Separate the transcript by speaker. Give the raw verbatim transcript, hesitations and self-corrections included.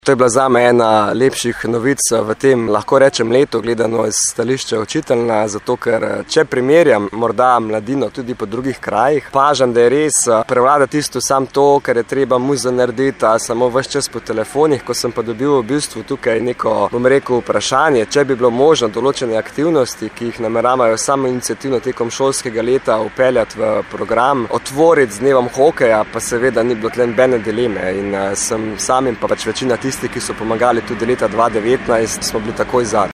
Speaker 1: To je bila zame ena lepših novic v tem, lahko rečem, letu, gledano iz stališča učitelja, zato ker če primerjam morda mladino tudi po drugih krajih, pažam, da je res prevlada tisto sam to, ker je treba muzo narediti, samo ves čas po telefonih. Ko sem pa dobil v bistvu tukaj neko, bom rekel, vprašanje, če bi bilo možno določene aktivnosti, ki jih nameravajo samo iniciativno tekom šolskega leta upeljati v program, otvoriti z dnevom hokeja, pa seveda ni bilo tle nobene dileme in sem sam in pa pač večina tisti, ki so pomagali tudi leta dva devetnajst, smo bili takoj za.